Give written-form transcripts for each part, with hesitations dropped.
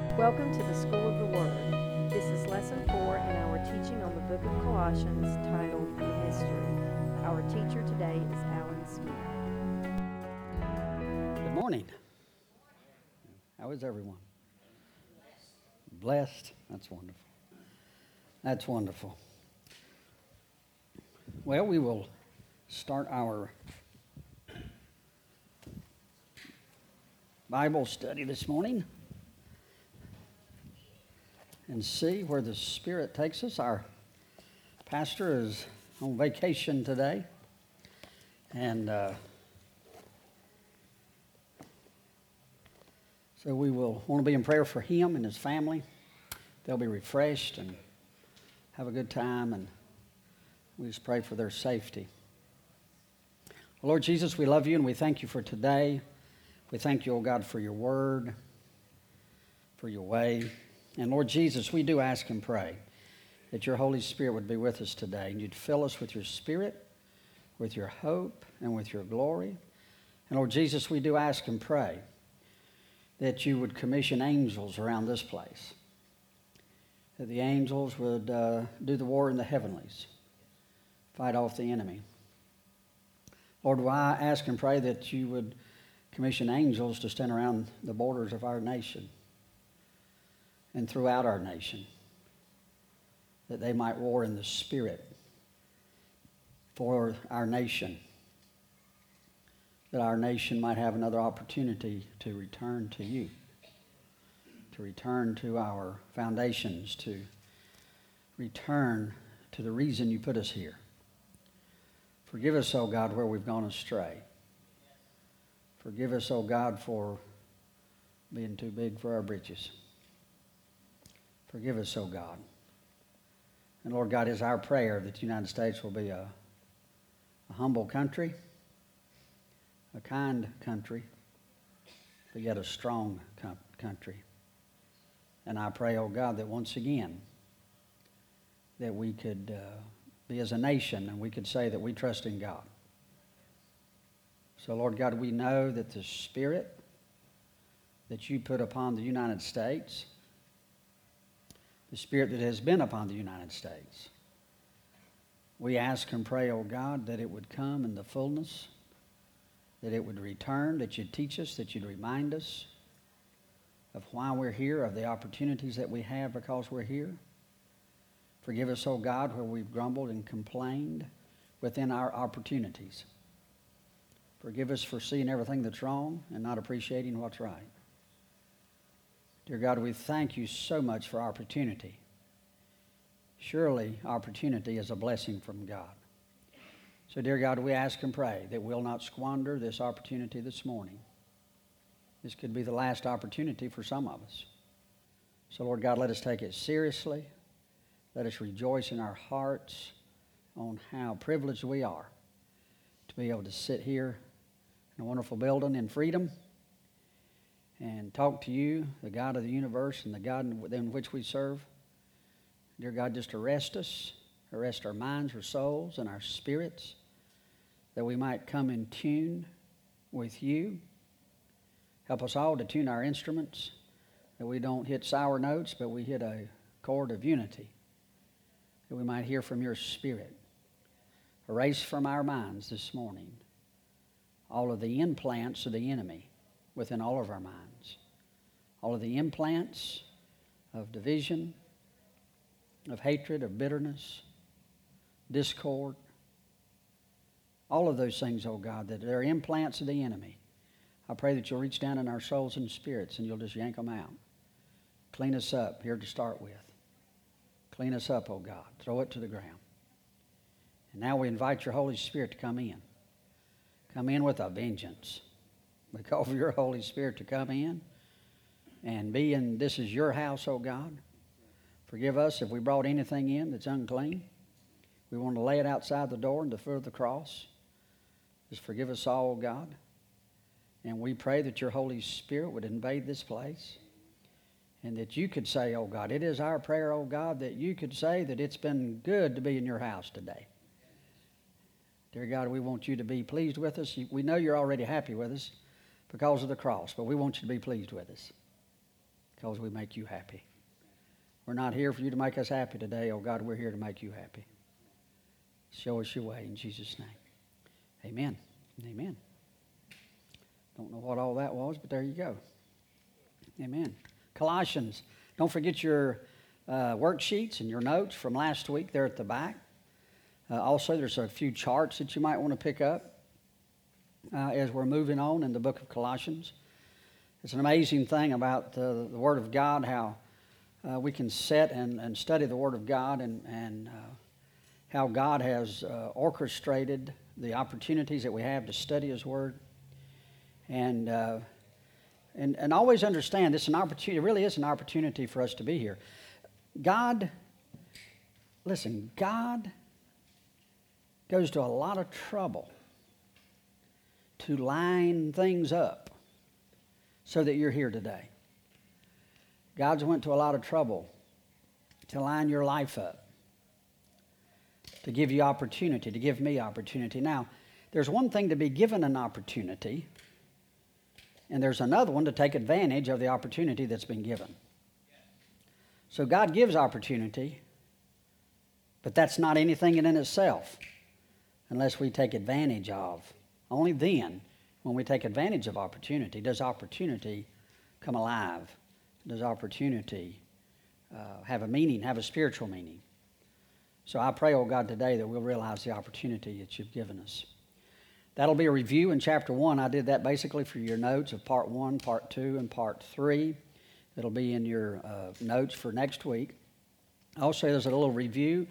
Welcome to the School of the Word. This is Lesson 4 in our teaching on the book of Colossians titled The Mystery. Our teacher today is Alan Smith. Good morning. How is everyone? Blessed? That's wonderful. That's wonderful. Well, we will start our Bible study this morning and see where the Spirit takes us. Our pastor is on vacation today, and so we will want to be in prayer for him and his family. They'll be refreshed and have a good time, and we just pray for their safety. Lord Jesus, we love you and we thank you for today. We thank you, oh God, for your word, for your way. And Lord Jesus, we do ask and pray that your Holy Spirit would be with us today, and you'd fill us with your Spirit, with your hope, and with your glory. And Lord Jesus, we do ask and pray that you would commission angels around this place, that the angels would do the war in the heavenlies, fight off the enemy. Lord, I ask and pray that you would commission angels to stand around the borders of our nation and throughout our nation, that they might war in the Spirit for our nation, that our nation might have another opportunity to return to you, to return to our foundations, to return to the reason you put us here. Forgive us, oh God, where we've gone astray. Forgive us, oh God, for being too big for our britches. Forgive us, oh God. And Lord God, it's our prayer that the United States will be a humble country, a kind country, but yet a strong country. And I pray, oh God, that once again, that we could be as a nation and we could say that we trust in God. So Lord God, we know that the Spirit that you put upon the United States, the Spirit that has been upon the United States, we ask and pray, oh God, that it would come in the fullness, that it would return, that you'd teach us, that you'd remind us of why we're here, of the opportunities that we have because we're here. Forgive us, oh God, where we've grumbled and complained within our opportunities. Forgive us for seeing everything that's wrong and not appreciating what's right. Dear God, we thank you so much for opportunity. Surely opportunity is a blessing from God. So, dear God, we ask and pray that we'll not squander this opportunity this morning. This could be the last opportunity for some of us. So, Lord God, let us take it seriously. Let us rejoice in our hearts on how privileged we are to be able to sit here in a wonderful building in freedom and talk to you, the God of the universe and the God in which we serve. Dear God, just arrest us, arrest our minds, our souls, and our spirits, that we might come in tune with you. Help us all to tune our instruments, that we don't hit sour notes, but we hit a chord of unity, that we might hear from your Spirit. Erase from our minds this morning all of the implants of the enemy within all of our minds, all of the implants of division, of hatred, of bitterness, discord, all of those things, oh God, that are implants of the enemy. I pray that you'll reach down in our souls and spirits and you'll just yank them out. Clean us up here to start with. Clean us up, oh God. Throw it to the ground. And now we invite your Holy Spirit to come in. Come in with a vengeance. We call for your Holy Spirit to come in and be in, this is your house, oh God. Forgive us if we brought anything in that's unclean. We want to lay it outside the door and the foot of the cross. Just forgive us all, oh God. And we pray that your Holy Spirit would invade this place and that you could say, oh God, it is our prayer, oh God, that you could say that it's been good to be in your house today. Dear God, we want you to be pleased with us. We know you're already happy with us because of the cross, but we want you to be pleased with us. because we make you happy. We're not here for you to make us happy today. Oh, God, we're here to make you happy. Show us your way in Jesus' name. Amen. Amen. Don't know what all that was, but there you go. Amen. Colossians. Don't forget your worksheets and your notes from last week. They're at the back. Also, there's a few charts that you might want to pick up as we're moving on in the book of Colossians. It's an amazing thing about the Word of God, how we can sit and study the Word of God and how God has orchestrated the opportunities that we have to study His Word. And always understand this is an opportunity. It really is an opportunity for us to be here. God goes to a lot of trouble to line things up so that you're here today. God's went to a lot of trouble to line your life up, to give you opportunity, to give me opportunity. Now, there's one thing to be given an opportunity, and there's another one to take advantage of the opportunity that's been given. So God gives opportunity, but that's not anything in itself unless we take advantage of. Only then, when we take advantage of opportunity, does opportunity come alive. Does opportunity have a meaning, have a spiritual meaning? So I pray, oh God, today that we'll realize the opportunity that you've given us. That'll be a review in chapter 1. I did that basically for your notes of part 1, part 2, and part 3. It'll be in your notes for next week. Also, there's a little review.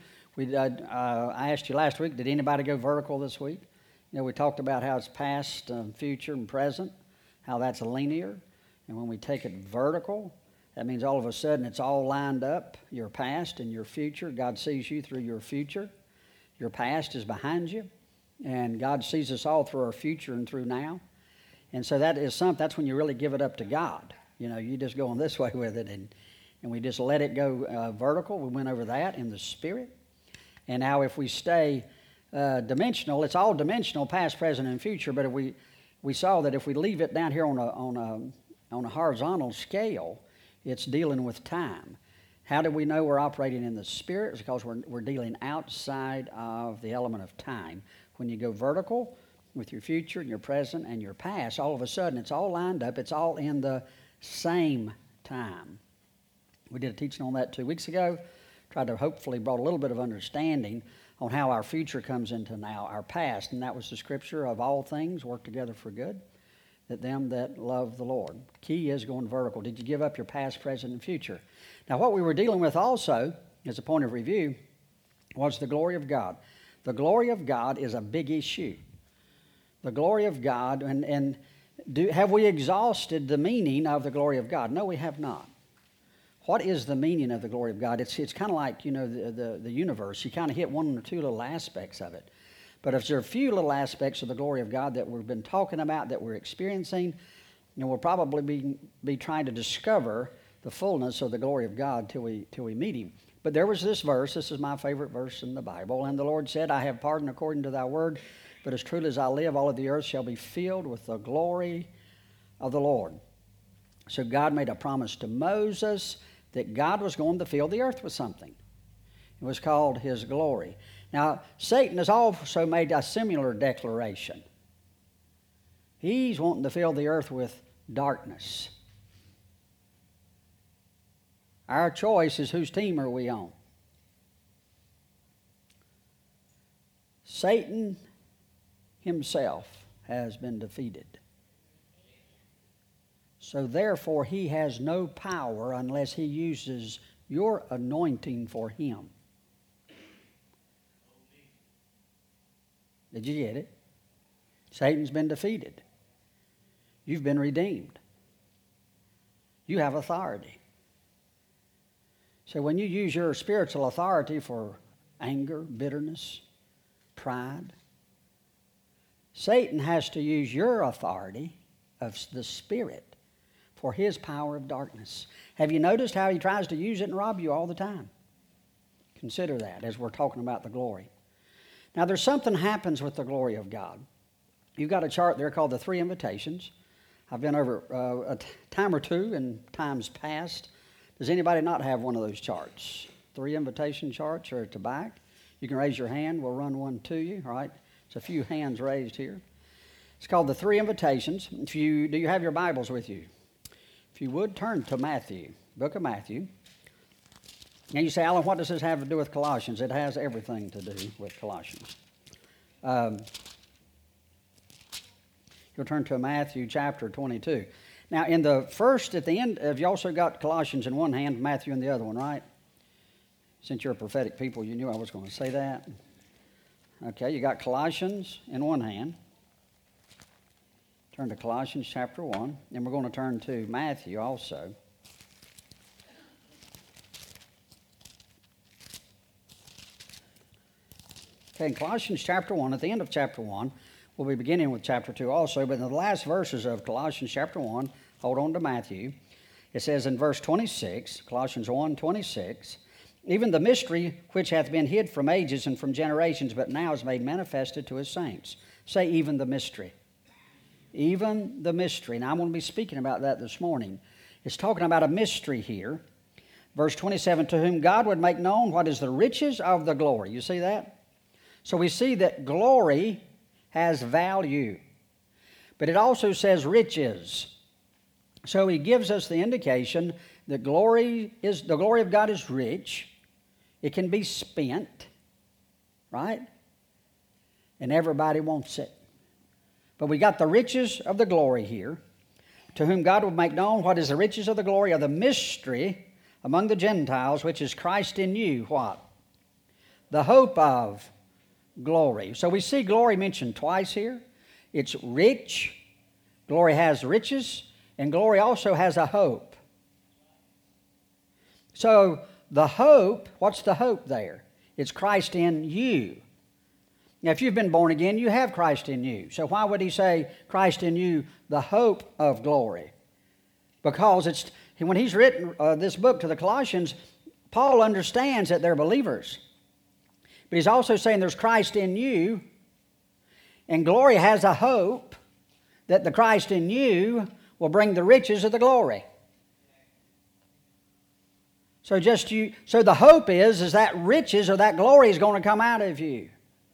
I asked you last week, did anybody go vertical this week? You know, we talked about how it's past, future, and present, how that's linear. And when we take it vertical, that means all of a sudden it's all lined up, your past and your future. God sees you through your future. Your past is behind you. And God sees us all through our future and through now. And so that's when you really give it up to God. You know, you just go on this way with it, and we just let it go vertical. We went over that in the Spirit. And now if we stay dimensional, it's all dimensional, past, present, and future. But if we saw that if we leave it down here on a horizontal scale, it's dealing with time. How do we know we're operating in the Spirit? It's because we're dealing outside of the element of time. When you go vertical with your future and your present and your past, all of a sudden it's all lined up. It's all in the same time. We did a teaching on that 2 weeks ago. Tried to hopefully brought a little bit of understanding on how our future comes into now, our past. And that was the scripture of all things work together for good, that them that love the Lord. Key is going vertical. Did you give up your past, present, and future? Now, what we were dealing with also, as a point of review, was the glory of God. The glory of God is a big issue. The glory of God, have we exhausted the meaning of the glory of God? No, we have not. What is the meaning of the glory of God? It's kind of like, you know, the universe. You kind of hit one or two little aspects of it. But if there are a few little aspects of the glory of God that we've been talking about, that we're experiencing, we'll probably be trying to discover the fullness of the glory of God till we meet Him. But there was this verse. This is my favorite verse in the Bible. And the Lord said, I have pardoned according to thy word, but as truly as I live, all of the earth shall be filled with the glory of the Lord. So God made a promise to Moses that God was going to fill the earth with something. It was called His glory. Now, Satan has also made a similar declaration. He's wanting to fill the earth with darkness. Our choice is whose team are we on? Satan himself has been defeated. So therefore, he has no power unless he uses your anointing for him. Did you get it? Satan's been defeated. You've been redeemed. You have authority. So when you use your spiritual authority for anger, bitterness, pride, Satan has to use your authority of the Spirit for his power of darkness. Have you noticed how he tries to use it and rob you all the time? Consider that as we're talking about the glory. Now there's something happens with the glory of God. You've got a chart there called the 3 invitations. I've been over time or two in times past. Does anybody not have one of those charts? 3 invitation charts are at the back. You can raise your hand. We'll run one to you, all right? There's a few hands raised here. It's called the 3 invitations. Do you have your Bibles with you? If you would, turn to Matthew, book of Matthew. Now you say, Alan, what does this have to do with Colossians? It has everything to do with Colossians. You'll turn to Matthew chapter 22. Now in the first, at the end, have you also got Colossians in one hand, Matthew in the other one, right? Since you're a prophetic people, you knew I was going to say that. Okay, you got Colossians in one hand. Turn to Colossians chapter 1, and we're going to turn to Matthew also. Okay, in Colossians chapter 1, at the end of chapter 1, we'll be beginning with chapter 2 also, but in the last verses of Colossians chapter 1, hold on to Matthew, it says in verse 26, Colossians 1:26, even the mystery which hath been hid from ages and from generations, but now is made manifested to his saints. Say, even the mystery. Even the mystery. Now, I'm going to be speaking about that this morning. It's talking about a mystery here. Verse 27, to whom God would make known what is the riches of the glory. You see that? So we see that glory has value. But it also says riches. So he gives us the indication that the glory of God is rich. It can be spent, right? And everybody wants it. But we got the riches of the glory here, to whom God will make known what is the riches of the glory of the mystery among the Gentiles, which is Christ in you, what? The hope of glory. So we see glory mentioned twice here. It's rich. Glory has riches, and glory also has a hope. So the hope, what's the hope there? It's Christ in you. Now, if you've been born again, you have Christ in you. So why would he say Christ in you, the hope of glory? Because when he's written this book to the Colossians, Paul understands that they're believers. But he's also saying there's Christ in you, and glory has a hope that the Christ in you will bring the riches of the glory. So the hope is that riches or that glory is going to come out of you.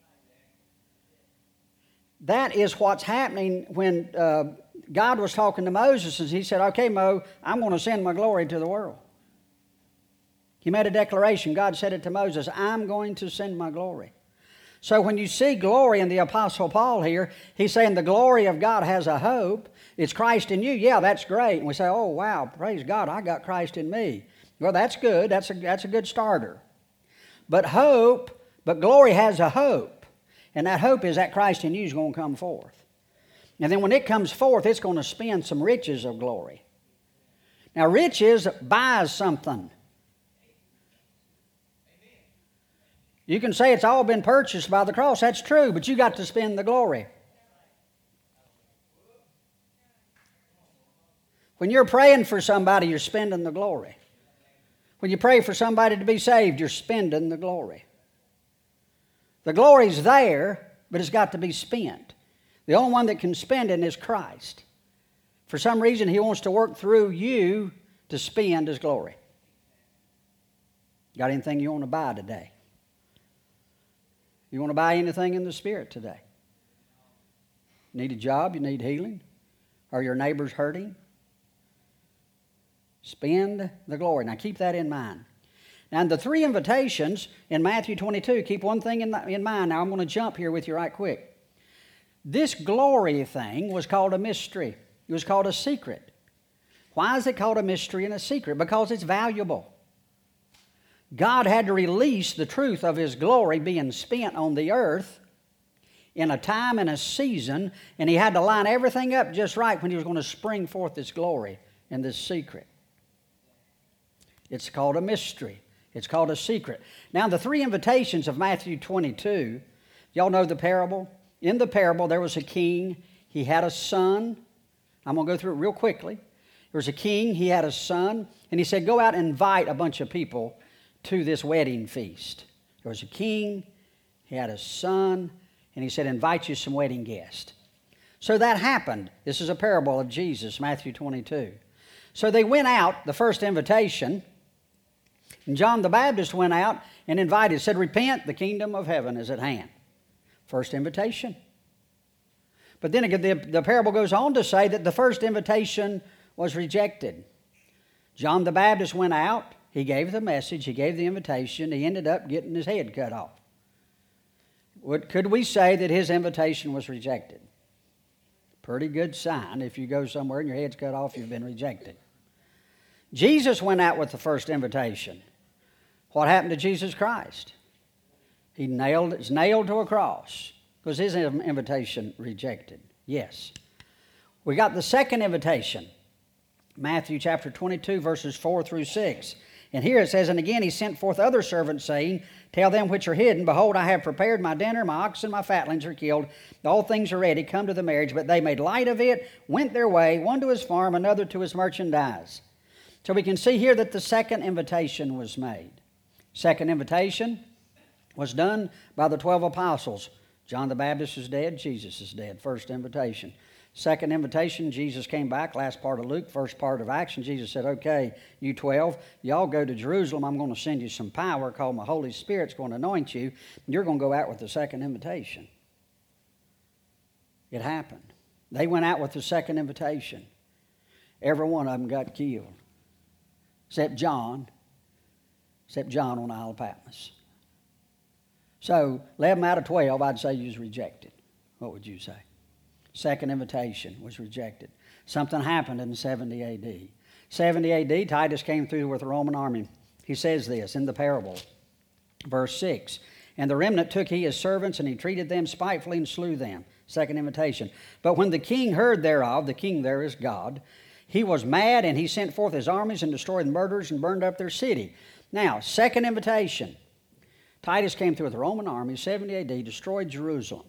That is what's happening when God was talking to Moses, and he said, okay, Mo, I'm going to send my glory to the world. He made a declaration. God said it to Moses, I'm going to send my glory. So when you see glory in the Apostle Paul here, he's saying the glory of God has a hope. It's Christ in you. Yeah, that's great. And we say, oh, wow, praise God, I got Christ in me. Well, that's good. That's a good starter. But glory has a hope. And that hope is that Christ in you is going to come forth. And then when it comes forth, it's going to spend some riches of glory. Now, riches buys something. You can say it's all been purchased by the cross. That's true, but you got to spend the glory. When you're praying for somebody, you're spending the glory. When you pray for somebody to be saved, you're spending the glory. The glory's there, but it's got to be spent. The only one that can spend it is Christ. For some reason, he wants to work through you to spend his glory. Got anything you want to buy today? You want to buy anything in the Spirit today? You need a job? You need healing? Are your neighbors hurting? Spend the glory. Now keep that in mind. And the 3 invitations in Matthew 22, keep one thing in mind. Now I'm going to jump here with you right quick. This glory thing was called a mystery. It was called a secret. Why is it called a mystery and a secret? Because it's valuable. God had to release the truth of his glory being spent on the earth in a time and a season, and he had to line everything up just right when he was going to spring forth this glory and this secret. It's called a mystery. It's called a secret. Now, the 3 invitations of Matthew 22, y'all know the parable? In the parable, there was a king. He had a son. I'm going to go through it real quickly. There was a king. He had a son. And he said, go out and invite a bunch of people to this wedding feast. There was a king. He had a son. And he said, invite you some wedding guests. So that happened. This is a parable of Jesus, Matthew 22. So they went out, the first invitation, and John the Baptist went out and invited, said, repent, the kingdom of heaven is at hand. First invitation. But then again, the parable goes on to say that the first invitation was rejected. John the Baptist went out, he gave the message, he gave the invitation, he ended up getting his head cut off. Could we say that his invitation was rejected? Pretty good sign. If you go somewhere and your head's cut off, you've been rejected. Jesus went out with the first invitation. What happened to Jesus Christ? He is nailed to a cross. Was his invitation rejected? Yes. We got the second invitation. Matthew chapter 22, verses 4 through 6. And here it says, and again he sent forth other servants, saying, tell them which are hidden, behold, I have prepared my dinner, my oxen, my fatlings are killed, all things are ready, come to the marriage. But they made light of it, went their way, one to his farm, another to his merchandise. So we can see here that the second invitation was made. Second invitation was done by the 12 apostles. John the Baptist is dead, Jesus is dead. First invitation. Second invitation, Jesus came back, last part of Luke, first part of Acts, and Jesus said, okay, you 12, y'all go to Jerusalem. I'm going to send you some power called my Holy Spirit's going to anoint you. You're going to go out with the second invitation. It happened. They went out with the second invitation. Every one of them got killed, except John on the Isle of Patmos. So 11 out of 12, I'd say you was rejected. What would you say? Second invitation was rejected. Something happened in 70 A.D. 70 A.D., Titus came through with the Roman army. He says this in the parable, verse 6. And the remnant took he as servants, and he treated them spitefully and slew them. Second invitation. But when the king heard thereof, the king there is God, he was mad, and he sent forth his armies and destroyed the murderers and burned up their city. Now, second invitation. Titus came through with the Roman army, 70 A.D., destroyed Jerusalem.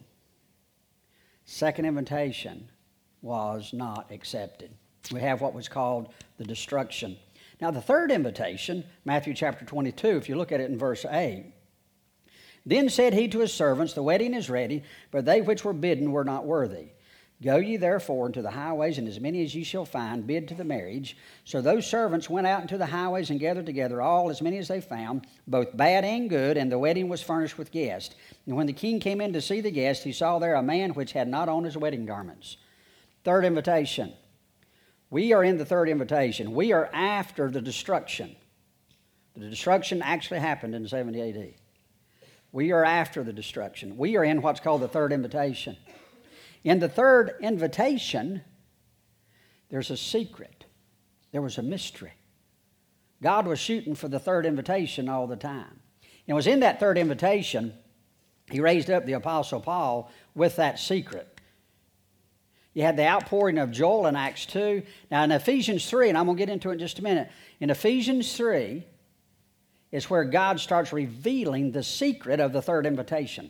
Second invitation was not accepted. We have what was called the destruction. Now the third invitation, Matthew chapter 22, if you look at it in verse 8. Then said he to his servants, the wedding is ready, but they which were bidden were not worthy. Go ye therefore into the highways, and as many as ye shall find, bid to the marriage. So those servants went out into the highways and gathered together all, as many as they found, both bad and good, and the wedding was furnished with guests. And when the king came in to see the guests, he saw there a man which had not on his wedding garments. Third invitation. We are in the third invitation. We are after the destruction. The destruction actually happened in 70 A.D. We are after the destruction. We are in what's called the third invitation. In the third invitation, there's a secret. There was a mystery. God was shooting for the third invitation all the time. And it was in that third invitation, he raised up the Apostle Paul with that secret. You had the outpouring of Joel in Acts 2. Now in Ephesians 3, and I'm going to get into it in just a minute, in Ephesians 3 is where God starts revealing the secret of the third invitation.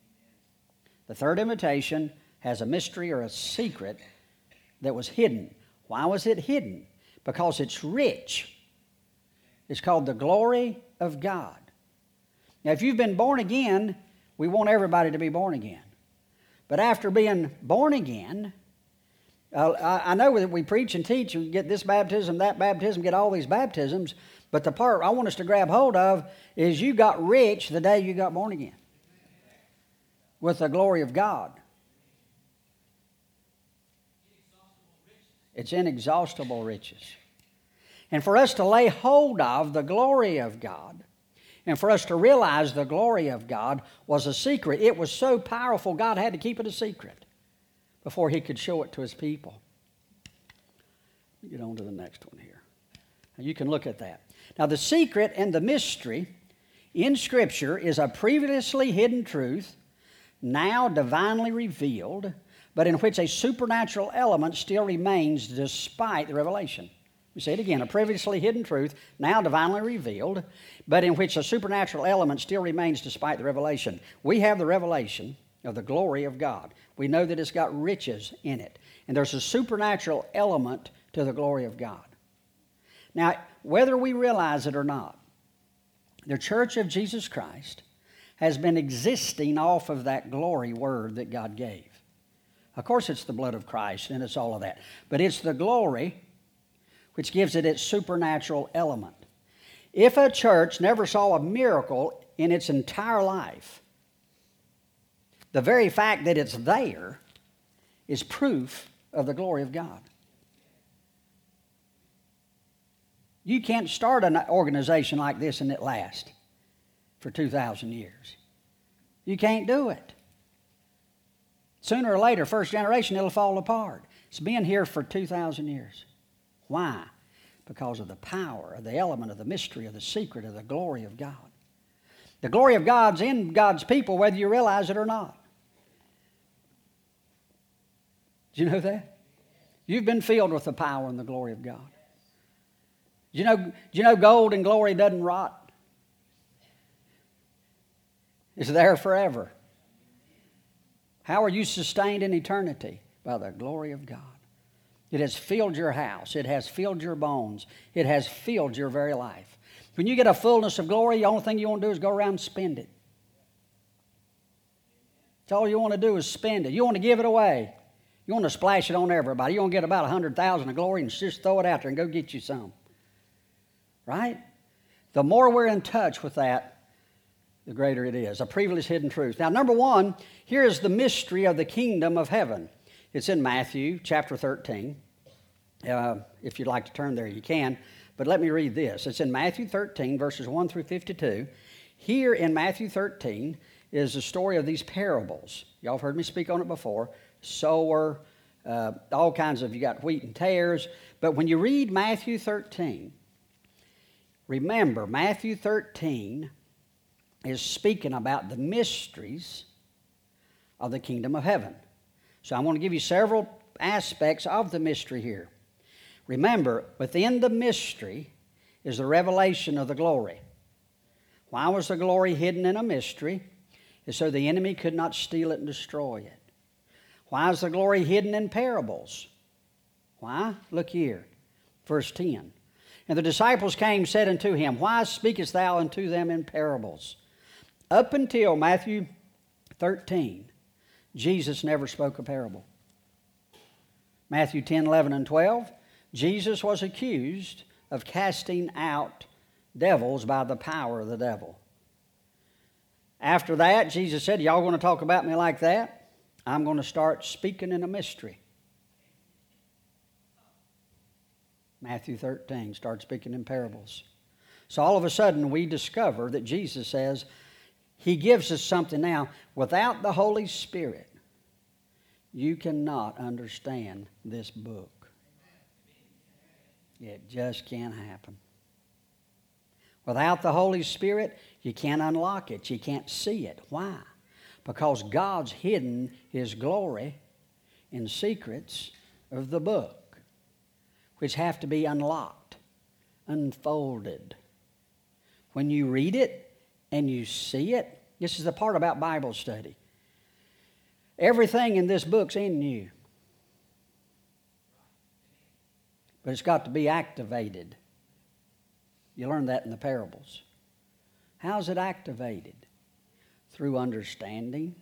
The third invitation has a mystery or a secret that was hidden. Why was it hidden? Because it's rich. It's called the glory of God. Now, if you've been born again, we want everybody to be born again. But after being born again, I know that we preach and teach and get this baptism, that baptism, get all these baptisms, but the part I want us to grab hold of is you got rich the day you got born again with the glory of God. It's inexhaustible riches. And for us to lay hold of the glory of God, and for us to realize the glory of God was a secret. It was so powerful, God had to keep it a secret before he could show it to his people. Get on to the next one here. Now you can look at that. Now the secret and the mystery in Scripture is a previously hidden truth, now divinely revealed, but in which a supernatural element still remains despite the revelation. We say it again, a previously hidden truth, now divinely revealed, but in which a supernatural element still remains despite the revelation. We have the revelation of the glory of God. We know that it's got riches in it, and there's a supernatural element to the glory of God. Now, whether we realize it or not, the Church of Jesus Christ has been existing off of that glory word that God gave. Of course it's the blood of Christ and it's all of that. But it's the glory which gives it its supernatural element. If a church never saw a miracle in its entire life, the very fact that it's there is proof of the glory of God. You can't start an organization like this and it last for 2,000 years. You can't do it. Sooner or later, first generation, it'll fall apart. It's been here for 2,000 years. Why? Because of the power, of the element, of the mystery, of the secret, of the glory of God. The glory of God's in God's people, whether you realize it or not. Do you know that? You've been filled with the power and the glory of God. Do you know gold and glory doesn't rot? It's there forever. How are you sustained in eternity? By the glory of God. It has filled your house. It has filled your bones. It has filled your very life. When you get a fullness of glory, the only thing you want to do is go around and spend it. That's all you want to do is spend it. You want to give it away. You want to splash it on everybody. You want to get about 100,000 of glory and just throw it out there and go get you some. Right? The more we're in touch with that, the greater it is. A privileged hidden truth. Now, number one, here is the mystery of the kingdom of heaven. It's in Matthew chapter 13. If you'd like to turn there, you can. But let me read this. It's in Matthew 13, verses 1 through 52. Here in Matthew 13 is the story of these parables. Y'all have heard me speak on it before. Sower, all kinds of, you got wheat and tares. But when you read Matthew 13, remember, Matthew 13 is speaking about the mysteries of the kingdom of heaven. So I want to give you several aspects of the mystery here. Remember, within the mystery is the revelation of the glory. Why was the glory hidden in a mystery? It's so the enemy could not steal it and destroy it. Why is the glory hidden in parables? Why? Look here, verse 10. And the disciples came, said unto him, Why speakest thou unto them in parables? Up until Matthew 13, Jesus never spoke a parable. Matthew 10, 11, and 12, Jesus was accused of casting out devils by the power of the devil. After that, Jesus said, Y'all going to talk about me like that? I'm going to start speaking in a mystery. Matthew 13, start speaking in parables. So all of a sudden we discover that Jesus says, He gives us something now. Without the Holy Spirit, you cannot understand this book. It just can't happen. Without the Holy Spirit, you can't unlock it. You can't see it. Why? Because God's hidden His glory in secrets of the book, which have to be unlocked, unfolded. When you read it and you see it, this is the part about Bible study. Everything in this book's in you. But it's got to be activated. You learn that in the parables. How's it activated? Through understanding.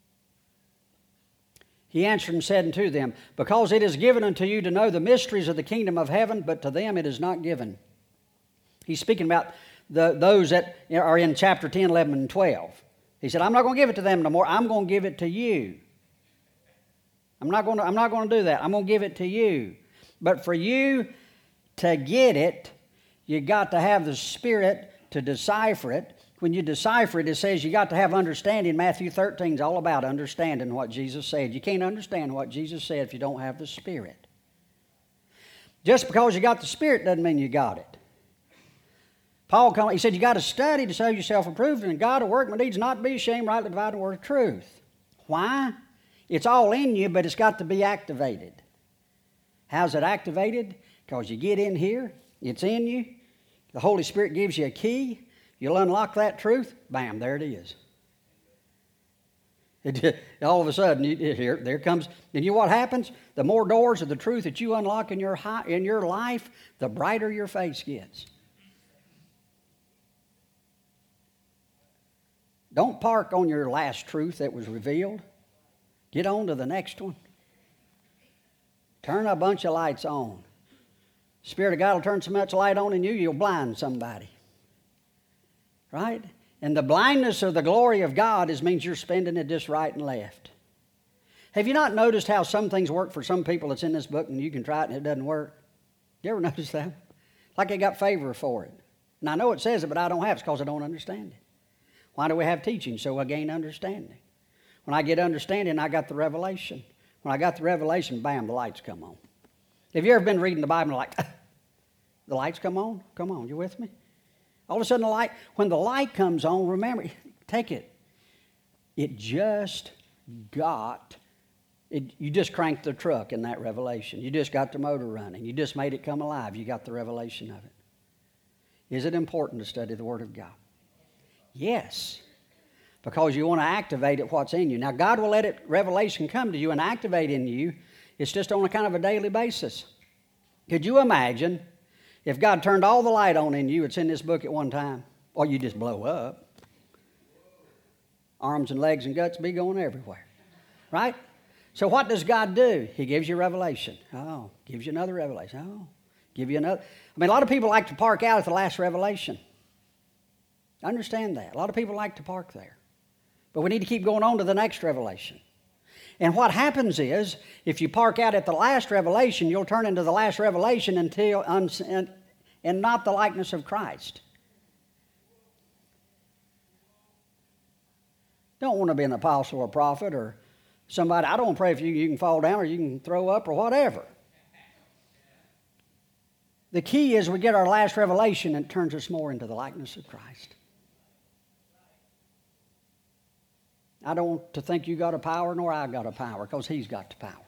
He answered and said unto them, Because it is given unto you to know the mysteries of the kingdom of heaven, but to them it is not given. He's speaking about those that are in chapter 10, 11, and 12. He said, I'm not going to give it to them no more. I'm going to give it to you. I'm not going to do that. I'm going to give it to you. But for you to get it, you got to have the Spirit to decipher it. When you decipher it, it says you got to have understanding. Matthew 13 is all about understanding what Jesus said. You can't understand what Jesus said if you don't have the Spirit. Just because you got the Spirit doesn't mean you got it. Paul, he said you got to study to show yourself approved, and God will work my needs not to be ashamed, rightly dividing the word of truth. Why? It's all in you, but it's got to be activated. How's it activated? Because you get in here, it's in you. The Holy Spirit gives you a key. You'll unlock that truth, bam, there it is. All of a sudden, there comes, and you know what happens? The more doors of the truth that you unlock in your life, the brighter your face gets. Don't park on your last truth that was revealed. Get on to the next one. Turn a bunch of lights on. Spirit of God will turn so much light on in you, you'll blind somebody. Right? And the blindness of the glory of God means you're spending it just right and left. Have you not noticed how some things work for some people that's in this book and you can try it and it doesn't work? You ever notice that? Like they got favor for it. And I know it says it, but I don't have it because I don't understand it. Why do we have teaching? So I gain understanding. When I get understanding, I got the revelation. When I got the revelation, bam, the lights come on. Have you ever been reading the Bible and like, the lights come on? Come on, you with me? All of a sudden, when the light comes on, remember, take it. It just got, you just cranked the truck in that revelation. You just got the motor running. You just made it come alive. You got the revelation of it. Is it important to study the Word of God? Yes, because you want to activate it, what's in you. Now, God will let revelation come to you and activate in you. It's just on a kind of a daily basis. Could you imagine if God turned all the light on in you, it's in this book at one time, or you just blow up? Arms and legs and guts be going everywhere, right? So what does God do? He gives you revelation. Oh, gives you another revelation. Oh, give you another. I mean, a lot of people like to park out at the last revelation. I understand that. A lot of people like to park there. But we need to keep going on to the next revelation. And what happens is, if you park out at the last revelation, you'll turn into the last revelation and not the likeness of Christ. Don't want to be an apostle or prophet or somebody. I don't pray for you. You can fall down or you can throw up or whatever. The key is we get our last revelation and it turns us more into the likeness of Christ. I don't want to think you got a power nor I got a power because He's got the power.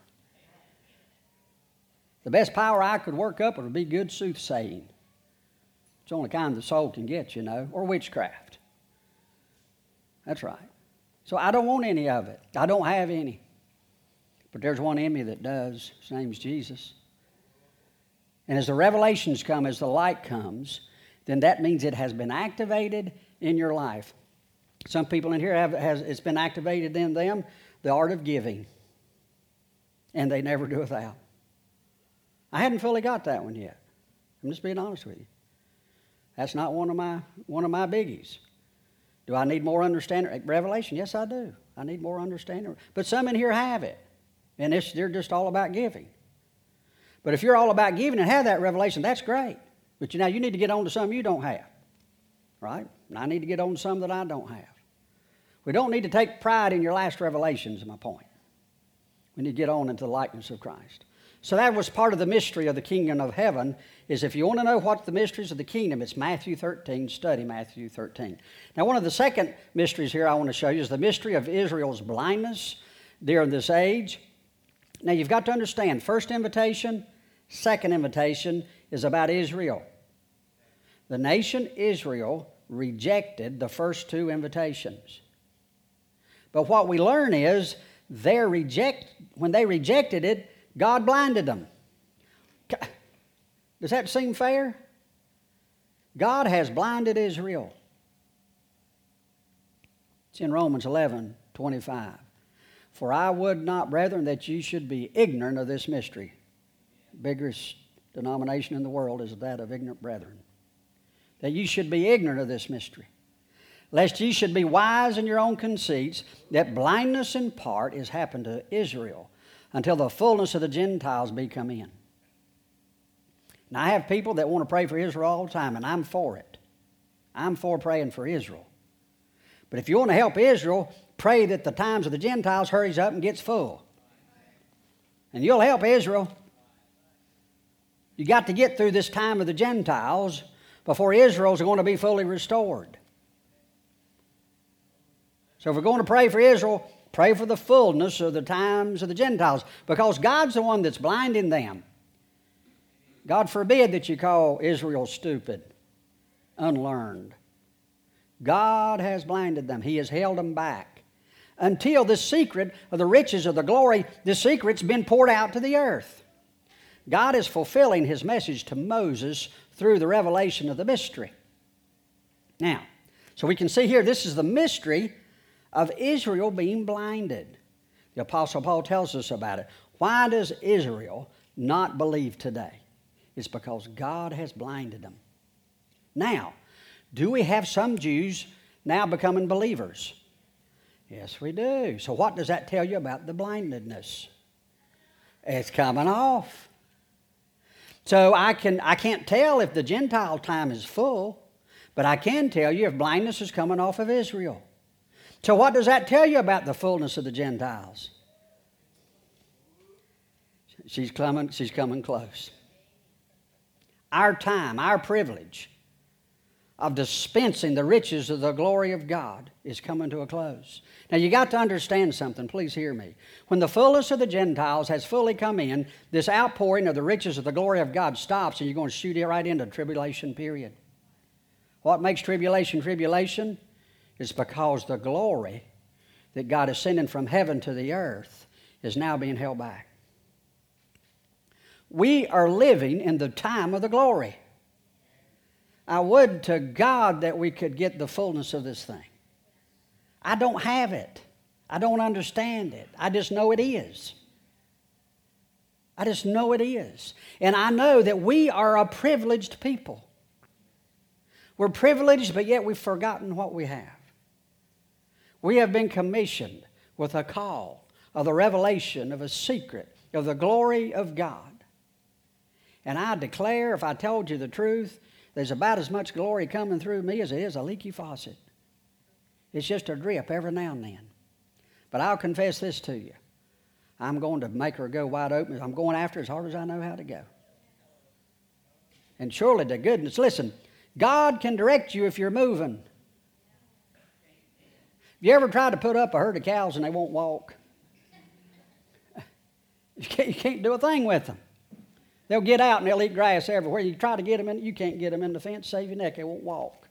The best power I could work up would be good soothsaying. It's the only kind the soul can get, you know, or witchcraft. That's right. So I don't want any of it. I don't have any. But there's one in me that does. His name's Jesus. And as the revelations come, as the light comes, then that means it has been activated in your life. Some people in here it's been activated in them, the art of giving. And they never do without. I hadn't fully got that one yet. I'm just being honest with you. That's not one of my biggies. Do I need more understanding? Revelation, yes, I do. I need more understanding. But some in here have it. And they're just all about giving. But if you're all about giving and have that revelation, that's great. But you need to get on to some you don't have. Right? And I need to get on to some that I don't have. We don't need to take pride in your last revelations, is my point. We need to get on into the likeness of Christ. So that was part of the mystery of the kingdom of heaven, is if you want to know what the mysteries of the kingdom, it's Matthew 13. Study Matthew 13. Now, one of the second mysteries here I want to show you is the mystery of Israel's blindness during this age. Now, you've got to understand, first invitation, second invitation is about Israel. The nation Israel rejected the first two invitations. But what we learn is when they rejected it, God blinded them. Does that seem fair? God has blinded Israel. It's in Romans 11:25. For I would not, brethren, that you should be ignorant of this mystery. The biggest denomination in the world is that of ignorant brethren. That you should be ignorant of this mystery. Lest ye should be wise in your own conceits, that blindness in part is happened to Israel, until the fullness of the Gentiles be come in. Now, I have people that want to pray for Israel all the time, and I'm for it. I'm for praying for Israel. But if you want to help Israel, pray that the times of the Gentiles hurries up and gets full. And you'll help Israel. You got to get through this time of the Gentiles before Israel's going to be fully restored. So if we're going to pray for Israel, pray for the fullness of the times of the Gentiles, because God's the one that's blinding them. God forbid that you call Israel stupid, unlearned. God has blinded them. He has held them back until the secret of the riches of the glory, the secret's been poured out to the earth. God is fulfilling His message to Moses through the revelation of the mystery. Now, so we can see here, this is the mystery of Israel being blinded. The Apostle Paul tells us about it. Why does Israel not believe today, it's because God has blinded them. Now, do we have some Jews now becoming believers? Yes, we do. So what does that tell you about the blindedness? It's coming off. So I can't tell if the Gentile time is full, but I can tell you if blindness is coming off of Israel. So what does that tell you about the fullness of the Gentiles? She's coming close. Our time, our privilege of dispensing the riches of the glory of God is coming to a close. Now you got to understand something, please hear me. When the fullness of the Gentiles has fully come in, this outpouring of the riches of the glory of God stops, and you're going to shoot it right into the tribulation period. What makes tribulation tribulation? It's because the glory that God is sending from heaven to the earth is now being held back. We are living in the time of the glory. I would to God that we could get the fullness of this thing. I don't have it. I don't understand it. I just know it is. I just know it is. And I know that we are a privileged people. We're privileged, but yet we've forgotten what we have. We have been commissioned with a call of the revelation of a secret of the glory of God. And I declare, if I told you the truth, there's about as much glory coming through me as it is a leaky faucet. It's just a drip every now and then. But I'll confess this to you. I'm going to make her go wide open. I'm going after as hard as I know how to go. And surely to goodness, listen, God can direct you if you're moving. Have you ever tried to put up a herd of cows and they won't walk? You can't do a thing with them. They'll get out and they'll eat grass everywhere. You try to get them in, you can't get them in the fence, save your neck, they won't walk.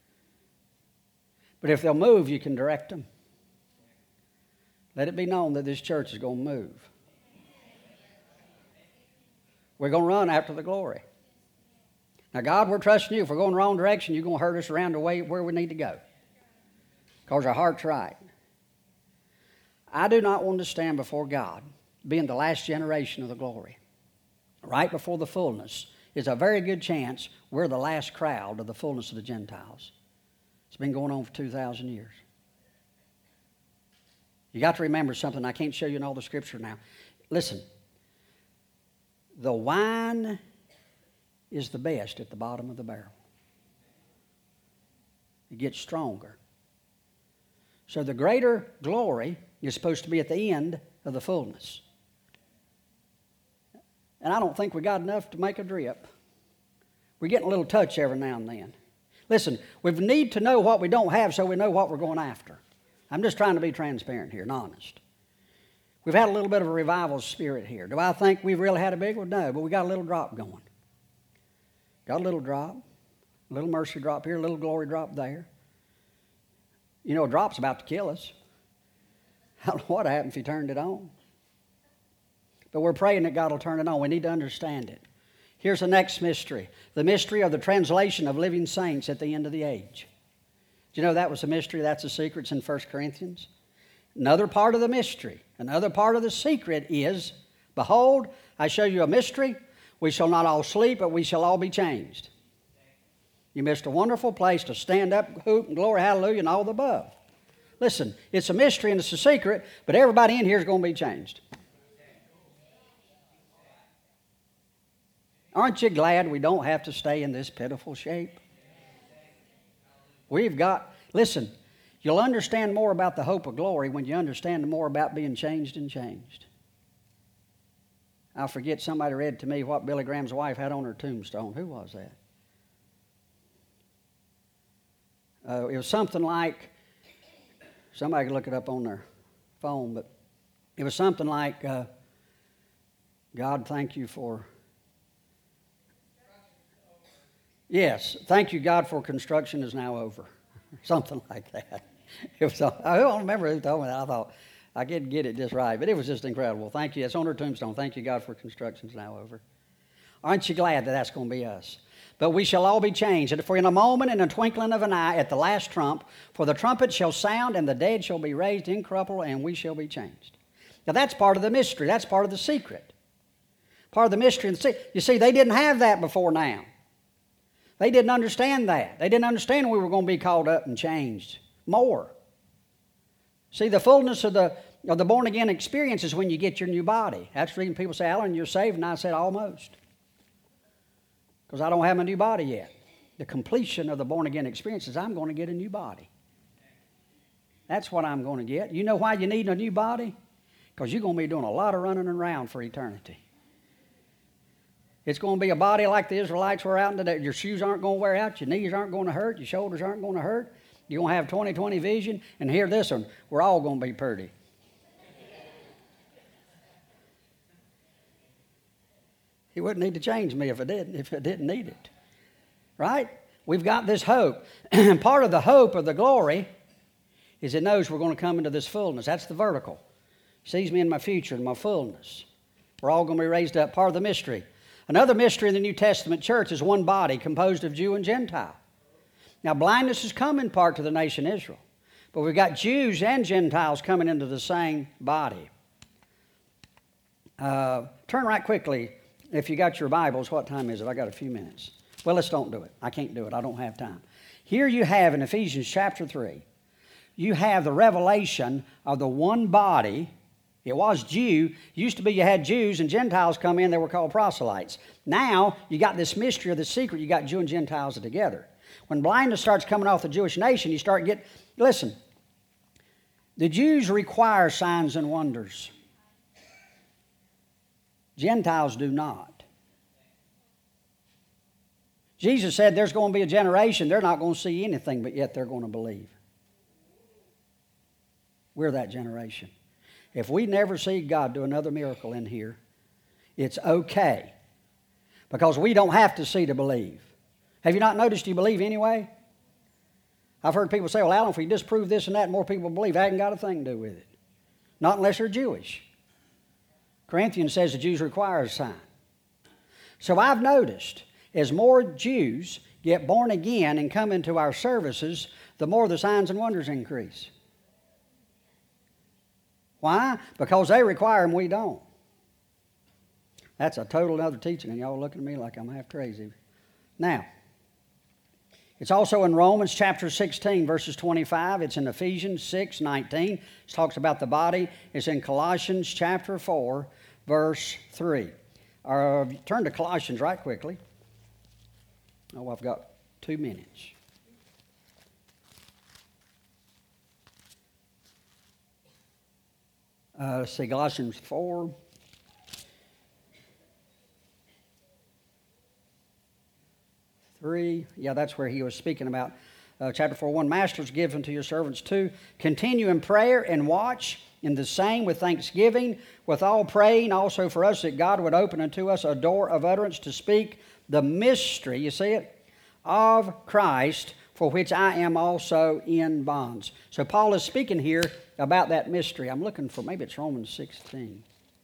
But if they'll move, you can direct them. Let it be known that this church is going to move. We're going to run after the glory. Now, God, we're trusting you. If we're going the wrong direction, you're going to hurt us around the way where we need to go. Because our heart's right. I do not want to stand before God, being the last generation of the glory. Right before the fullness is a very good chance we're the last crowd of the fullness of the Gentiles. It's been going on for 2,000 years. You got to remember something. I can't show you in all the scripture now. Listen, the wine is the best at the bottom of the barrel. It gets stronger. So the greater glory is supposed to be at the end of the fullness. And I don't think we got enough to make a drip. We're getting a little touch every now and then. Listen, we need to know what we don't have so we know what we're going after. I'm just trying to be transparent here and honest. We've had a little bit of a revival spirit here. Do I think we've really had a big one? No, but we got a little drop going. Got a little drop, a little mercy drop here, a little glory drop there. You know, a drop's about to kill us. I don't know what happened if he turned it on. But we're praying that God will turn it on. We need to understand it. Here's the next mystery. The mystery of the translation of living saints at the end of the age. Do you know that was a mystery? That's the secrets in 1 Corinthians. Another part of the mystery, another part of the secret is, behold, I show you a mystery. We shall not all sleep, but we shall all be changed. You missed a wonderful place to stand up, hoop, and glory, hallelujah, and all the above. Listen, it's a mystery and it's a secret, but everybody in here is going to be changed. Aren't you glad we don't have to stay in this pitiful shape? We've got, listen, you'll understand more about the hope of glory when you understand more about being changed and changed. I'll forget, somebody read to me what Billy Graham's wife had on her tombstone. Who was that? It was something like, somebody could look it up on their phone, but it was something like, God, thank you for... Yes, thank you, God, for construction is now over. Something like that. It was, I don't remember who told me that. I thought, I didn't get it just right, but it was just incredible. Thank you. It's on her tombstone. Thank you, God, for construction is now over. Aren't you glad that that's going to be us? But we shall all be changed. And for in a moment, in a twinkling of an eye, at the last trump, for the trumpet shall sound, and the dead shall be raised incorruptible, and we shall be changed. Now that's part of the mystery. That's part of the secret. Part of the mystery. You see, they didn't have that before now. They didn't understand that. They didn't understand we were going to be called up and changed more. See, the fullness of the born-again experience is when you get your new body. That's the reason people say, Alan, you're saved. And I said, almost. Because I don't have a new body yet. The completion of the born-again experience is I'm going to get a new body. That's what I'm going to get. You know why you need a new body? Because you're going to be doing a lot of running around for eternity. It's going to be a body like the Israelites were out today. Your shoes aren't going to wear out. Your knees aren't going to hurt. Your shoulders aren't going to hurt. You're going to have 20/20 vision. And hear this one. We're all going to be pretty. He wouldn't need to change me if it didn't need it. Right? We've got this hope. And part of the hope of the glory is it knows we're going to come into this fullness. That's the vertical. He sees me in my future, in my fullness. We're all going to be raised up. Part of the mystery. Another mystery in the New Testament church is one body composed of Jew and Gentile. Now, blindness has come in part to the nation Israel. But we've got Jews and Gentiles coming into the same body. Turn right quickly. If you got your Bibles, what time is it? I got a few minutes. Well, let's don't do it. I can't do it. I don't have time. Here you have in Ephesians chapter 3, you have the revelation of the one body. It was Jew. Used to be you had Jews and Gentiles come in. They were called proselytes. Now you got this mystery of the secret. You got Jew and Gentiles together. When blindness starts coming off the Jewish nation, you start getting... Listen, the Jews require signs and wonders. Gentiles do not. Jesus said there's going to be a generation, they're not going to see anything, but yet they're going to believe. We're that generation. If we never see God do another miracle in here, it's okay. Because we don't have to see to believe. Have you not noticed you believe anyway? I've heard people say, well, Alan, if we disprove this and that, more people believe. That hasn't got a thing to do with it. Not unless they're Jewish. Corinthians says the Jews require a sign. So I've noticed as more Jews get born again and come into our services, the more the signs and wonders increase. Why? Because they require them, we don't. That's a total other teaching, and y'all looking at me like I'm half crazy. Now, it's also in Romans chapter 16, verses 25. It's in Ephesians 6:19. It talks about the body. It's in Colossians chapter 4, verse 3. Turn to Colossians right quickly. Oh, I've got 2 minutes. Let's see, Colossians 4. Yeah, that's where he was speaking about. Chapter 4, 1, Masters, give unto your servants 2. Continue in prayer and watch in the same with thanksgiving, with all praying also for us that God would open unto us a door of utterance to speak the mystery, you see it, of Christ, for which I am also in bonds. So Paul is speaking here about that mystery. I'm looking for, maybe it's Romans 16.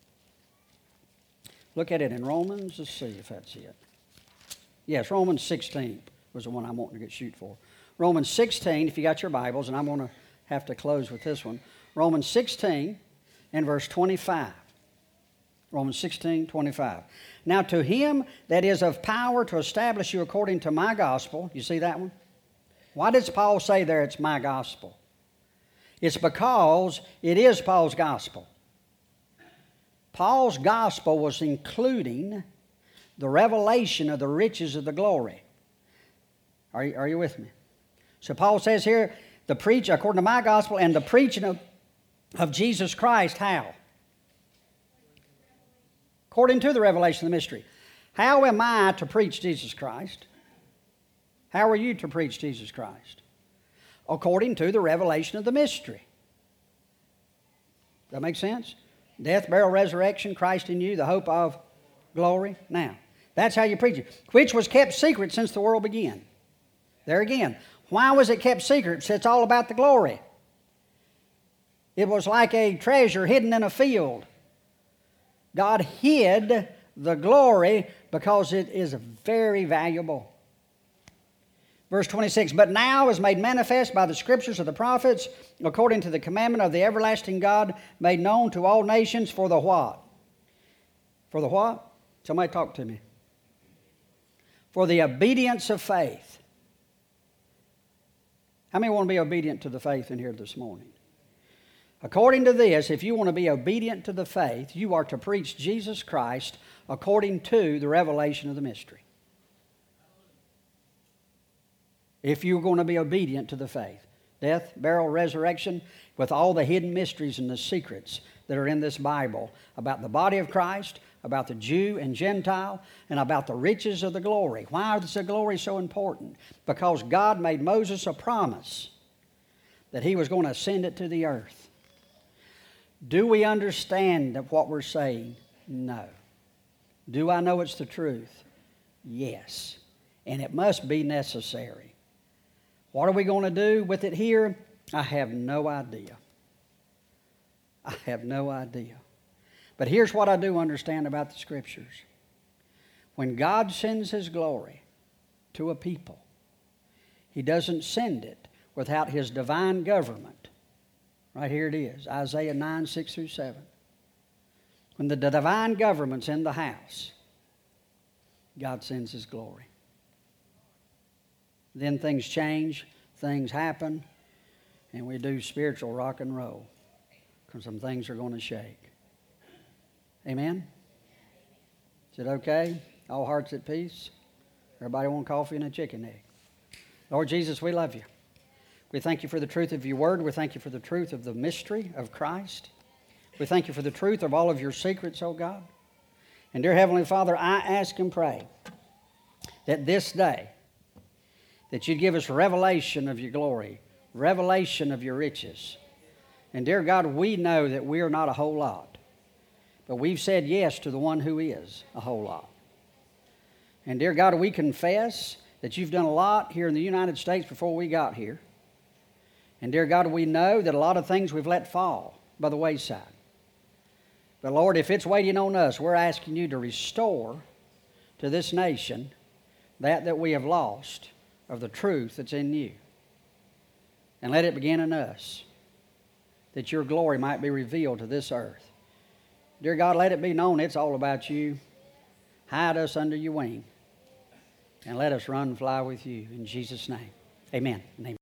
Look at it in Romans. Let's see if that's it. Yes, Romans 16 was the one I'm wanting to shoot for. Romans 16, if you got your Bibles, and I'm going to have to close with this one. Romans 16 and verse 25. Romans 16, 25. Now to him that is of power to establish you according to my gospel. You see that one? Why does Paul say there it's my gospel? It's because it is Paul's gospel. Paul's gospel was including the revelation of the riches of the glory. Are you with me? So Paul says here, the preach according to my gospel and the preaching of Jesus Christ, how? According to the revelation of the mystery. How am I to preach Jesus Christ? How are you to preach Jesus Christ? According to the revelation of the mystery. Does that make sense? Death, burial, resurrection, Christ in you, the hope of glory. Now, that's how you preach it. Which was kept secret since the world began. There again. Why was it kept secret? It's all about the glory. It was like a treasure hidden in a field. God hid the glory because it is very valuable. Verse 26, but now is made manifest by the scriptures of the prophets, according to the commandment of the everlasting God, made known to all nations for the what? For the what? Somebody talk to me. For the obedience of faith. How many want to be obedient to the faith in here this morning? According to this, if you want to be obedient to the faith, you are to preach Jesus Christ according to the revelation of the mystery. If you're going to be obedient to the faith. Death, burial, resurrection, with all the hidden mysteries and the secrets that are in this Bible about the body of Christ, about the Jew and Gentile, and about the riches of the glory. Why is the glory so important? Because God made Moses a promise that he was going to send it to the earth. Do we understand what we're saying? No. Do I know it's the truth? Yes. And it must be necessary. What are we going to do with it here? I have no idea. I have no idea. But here's what I do understand about the Scriptures. When God sends His glory to a people, He doesn't send it without His divine government. Right here it is, Isaiah 9, 6 through 7. When the divine government's in the house, God sends His glory. Then things change, things happen, and we do spiritual rock and roll. Because some things are going to shake. Amen? Is it okay? All hearts at peace? Everybody want coffee and a chicken egg? Lord Jesus, we love you. We thank you for the truth of your word. We thank you for the truth of the mystery of Christ. We thank you for the truth of all of your secrets, oh God. And dear Heavenly Father, I ask and pray that this day, that you'd give us revelation of your glory, revelation of your riches. And dear God, we know that we are not a whole lot, but we've said yes to the one who is a whole lot. And dear God, we confess that you've done a lot here in the United States before we got here. And dear God, we know that a lot of things we've let fall by the wayside. But Lord, if it's waiting on us, we're asking you to restore to this nation that we have lost of the truth that's in you. And let it begin in us, that your glory might be revealed to this earth. Dear God, let it be known it's all about you. Hide us under your wing, and let us run and fly with you. In Jesus' name, amen and amen.